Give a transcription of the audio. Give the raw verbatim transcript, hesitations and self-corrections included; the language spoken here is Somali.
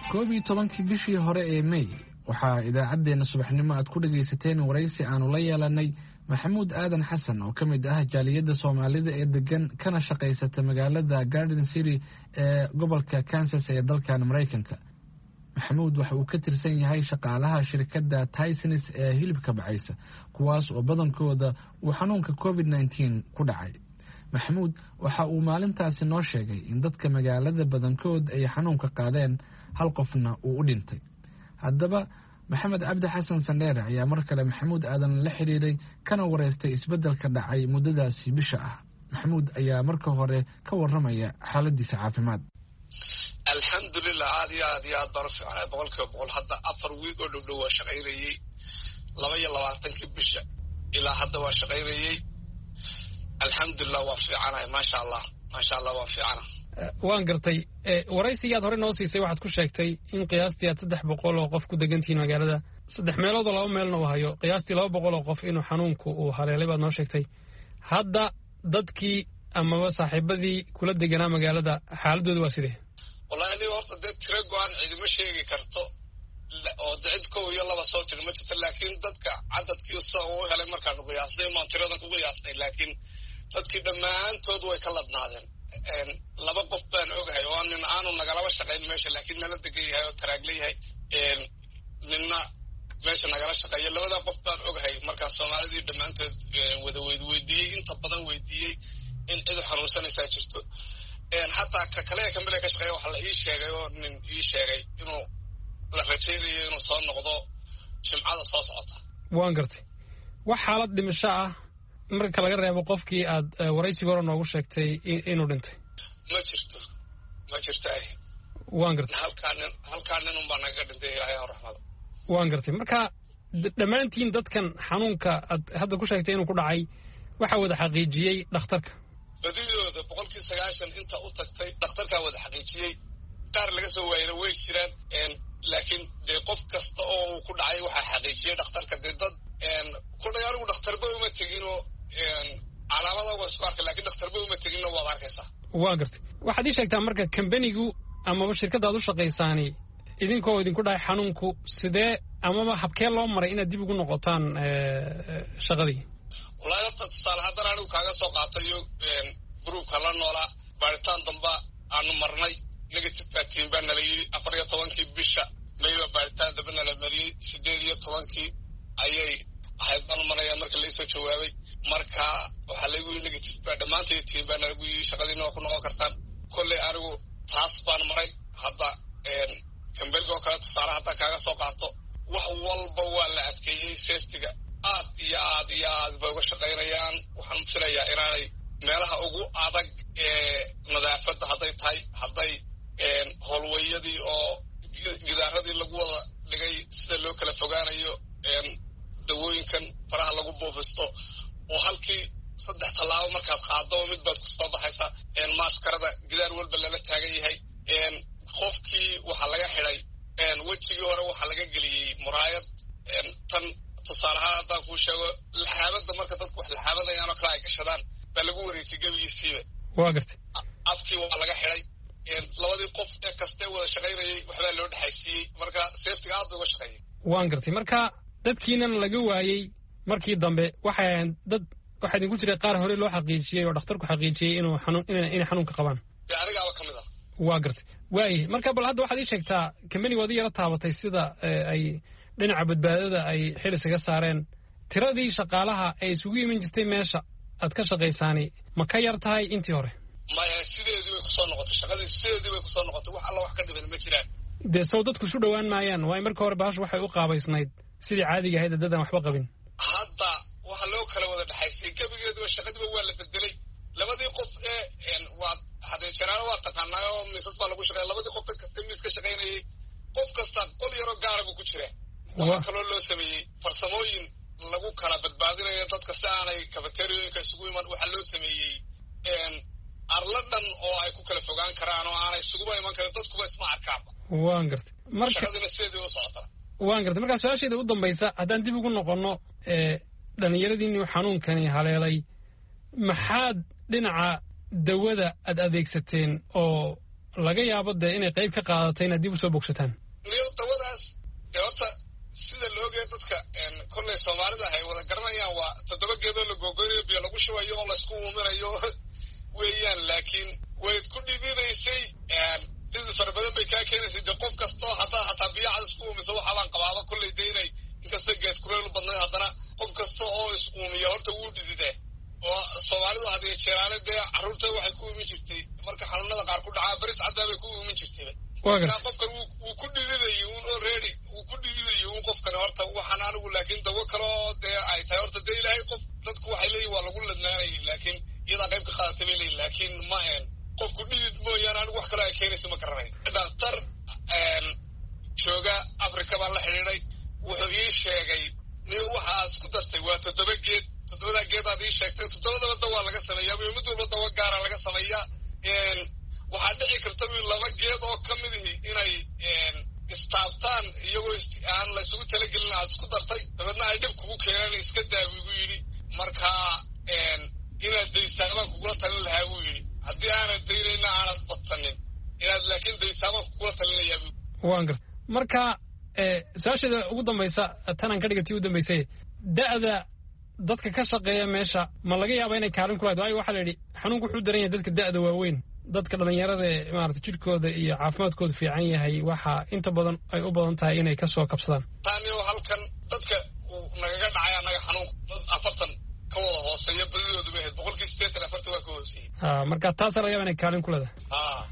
koob iyo tobankii bishii hore ee May waxaa idaacadeena subaxnimo aad ku dhageysateen waraysi aanu la yeelanay Maxamuud Aadan Xasan oo kamid ah jaaliyada Soomaalida ee degan kana shaqeysata magaalada Garden City ee gobolka Kansas ee dalkan Mareykanka. Maxamuud waxa uu ka tirsan yahay shaqaalaha shirkadda Tysons ee hilibka bacaysa kuwaas oo badankooda uu xanuunka covid nineteen ku dhacay. Maxamuud waxa uu maalintaasi noo sheegay in dadka magaalada badankood ay xanuunka qaadeen hal qofna uu u dhintay. haddaba Maxamed Cabdi Xasan Sandheere ayaa mar kale Maxamuud Aadan la xiriiray kana wareystay isbedelka dhacay muddadaasi bisha ah. Maxamuud ayaa marka hore ka waramaya xaaladiisa caafimaad. alxamdulillah aad iyo aad iyo aad baan u fiicnay boqolkiiba boqol. hadda afar wiig oo dhow dhow waa shaqaynayey laba iyo labaatankii bisha ilaa hadda waa shaqaynayey. alxamdulillah waa fiicanahay maasha allah maasha allah waa fiicana. waan gartay waraysigaad hore noo siisay waxaad ku sheegtay in qiyaastii aad saddex boqol oo qof ku degantihiin magaalada saddex meelood oo laba meelna uu hayo qiyaastii laba boqol oo qof inuu xanuunku uu haleelay baad noo sheegtay. hadda dadkii amaba saaxiibadii kula deganaa magaalada xaaladooda waa sidee? wallahi aniga horta dee tiro go-aan cidima sheegi karto oo cid kow iyo laba soo tiri ma jirto, laakiin dadka cadadkii sa uu helay markaanu qiyaasnay maan tiradan ku qiyaasnay, laakiin dadkii dhammaantood way ka ladnaadeen. laba qof baan ogahay oo nin aanu nagalaba shaqayn meesha laakiin nala degan yahay oo taraagla yahay, ninna meesha nagala shaqeeya. labada qof baan ogahay markaa soomaalidii dhammaantood wada weyd weydiiyey inta badan weydiiyey in cid xanuunsanaysaa jirto. xataa ka kale ee kambile ka shaqeeya waxaa la ii sheegay oo nin ii sheegay inuu la rajaynayo inuu soo noqdo jimcada soo socota. waan gartay. wax xaalad dhimasho ah marka laga reebo qofkii aad waraysiga hore noogu sheegtay inuu dhintay? ma jirto ma jirto ay waan gartay. halkaa nin halkaa nin unbaa naga dhintay ilaahay ha raxmado. waan gartay. marka dhammaantiin dadkan xanuunka aad hadda ku sheegtay inuu ku dhacay waxaa wada xaqiijiyey dhakhtarka? badidooda boqolkii sagaashan inta u tagtay dhakhtarkaa wada xaqiijiyey. qaar laga soo waayana way jiraan, laakiin dee qof kasta oo uu ku dhacay waxaa xaqiijiyey dhakhtarka. dee dad kulay anigu dhakhtarba uma teginoo calaamada waa isku arkay, laakiin dhakhtarba uma teginna waad arkaysaa. waa gartay. waxaad ii sheegtaa marka kambanigu amaba shirkadda aad u shaqaysaani idinkoo idinku dhacay xanuunku sidee amaba habkee loo maray inaad dib ugu noqotaan shaqadii? wallahi horta tusaale haddana anigu kaaga soo qaatayo gruubka la noolaa baaritaan damba aanu marnay negative batiin baa nala yidhi afar iyo tobankii bisha mayba baaritaan damba nala mariyey sideed iyo tobankii ayay ahayd baan maraya marka laisoo jawaabay. marka waxaa laygu yii negative baa dhammaantay tiin baa nalagu yii shaqadiina waa ku noqon kartaan. kolley anigu taas baan maray. hadda kambelga oo kale tusaale haddaan kaaga soo qaato wax walba waa la adkeeyey safetiga aad iyo aad iyo aad bay uga shaqaynayaan. waxaan filayaa inaanay meelaha ugu adag ee nadaafadda hadday tahay hadday howlweyadii oo gidaaradii lagu wada dhigay sida loo kala fogaanayo, dawooyinkan faraha lagu buufisto oo halkii saddex tallaabo markaad qaado mid baad kusoo baxaysaa. maaskarada gidaar walba lala taagan yahay. qofkii waxaa laga xidhay wejigii hore waxaa laga geliyey muraayad. tan tusaalehaan haddaan kuu sheego laxaabadda marka dadku wax laxaabadayaanoo kale ay gashadaan baa lagu wareejiyey gebigiisiiba. waa gartay. afkii waa laga xidhay. labadii qof ee kastee wada shaqaynayay waxbaa loo dhexaysiiyey. marka safetiga aad bay uga shaqeeyay. waan gartay. marka dadkiinan laga waayey markii dambe waxay ahayn dad waxaa idinku jiray qaar hore loo xaqiijiyey oo dhakhtarku xaqiijiyey inuu xanuun inay xanuunka qabaan? dee anigaaba ka mid ah. waa gartay. waayay marka bal hadda waxaad ii sheegtaa kambaniga waad i yara taabatay sida ay dhinaca badbaadada ay xil isaga saareen. tiradii shaqaalaha ay isugu iman jirtay meesha aad ka shaqaysaani ma ka yar tahay intii hore? maya sideedii bay kusoo noqotay shaqadii sideedii bay kusoo noqotay. wax alla wax ka dhiban ma jiraan. dee sow dadku isu dhowaan maayaan? waayo marka hore bahashu waxay u qaabaysnayd sidii caadiga ahayd dadaan waxba qabin. hadda waxa loo kala wada dhexaysay gebigeeduba shaqadiiba waa la bedelay. labadii qof ee waa hadee jaraano waa taqaanaa oo miisas baa lagu shaqeeya. labadii qof kasta miis ka shaqaynayay qof kasta qol yaroo gaara buu ku jiraa. waxaa kaloo loo sameeyey farsamooyin lagu kala badbaadinayo dadka si aanay kafateriyooyinka isugu iman. waxaa loo sameeyey arla dhan oo ay ku kala fogaan karaan oo aanay isuguba iman karin dadkuba isma arkaanba. waan gartay. shaqadiina sideedii u socotaa. waan gartay. markaa su-aasheeda u dambaysa haddaan dib ugu noqonno dhallinyaradiinii xanuunkani haleelay maxaad dhinaca dawada aad adeegsateen oo laga yaabo dee inay qayb ka qaadatay inaad dib u soo bogsataan niyo dawadaas dee horta sida loogeey dadka kolley soomaalida ay wada garanayaan waa toddoba geedoo la googoynayo biyo lagu shubayo oo laysku uuminayo weeyaan laakiin wayd ku dhibinaysay dhidi fara badan bay kaa keenaysay dee qof kastoo hataa hataa biyo cad isku uumiso waxaabaan qabaaba kolley dee inay inkasta geed kureel u badnayd haddana qof kasta oo is uumiya horta wuu dhididee oo soomaalidu hadiyo jeeraale dee carruurta waxay ku uumin jirtay marka xanuunada qaar ku dhacaa baris caddaa bay ku uumin jirtay marka qofkan wuu ku dhididayay un already wuu ku dhididayay un qofkan horta waxaan anigu laakiin dawo kaloo dee ay tahay horta dee ilaahay qof dadku waxay leeyihin waa lagu ladnaanayay laakiin iyadaa qayb ka qaadatay bay leeyihin laakiin ma een qofku dhidid mooyaane anigu wax kaloo ay keenayso ma garanayo dhakhtar jooga africa baan la xidhiidhay wuxuu ii sheegay nin waxa aad isku dartay waa toddoba geed toddobadaa geed aad ii sheegtay toddobadaba dawaa laga sameeyaa mid walba dawo gaara laga sameeyaa waxaa dhici karta wi laba geed oo ka midihi inay istaabtaan iyagoo aan la isugu talagelin aad isku dartay dabeedna ay dhib kugu keenaan iska daa wigu yidhi marka inaad daysaabaan kugula talin lahaa wuu yidhi haddii aanad daynayna aanad badsanin inaad laakiin daysaabaan kugula talinayaa waan garta marka su-aasheeda ugu dambaysa tanaan ka dhigatii u dambaysay da'da dadka ka shaqeeya meesha ma laga yaaba inay kaalin ku lahayd waayo waxaa la yidhi xanuunku wuxuu daran yahay dadka da'da waaweyn dadka dhallinyarada ee maarata jidhkooda iyo caafimaadkooda fiican yahay waxaa inta badan ay u badan tahay inay ka soo kabsadaan taaniyo halkan dadka uu nagaga dhacay annaga xanuunku dad afartan ka wada hooseeya badidoodu bay ahayd boqolkii siddeetan afartan waa ka hooseeyey ha marka taasaa laga yaaba inay kaalin ku leedahay ha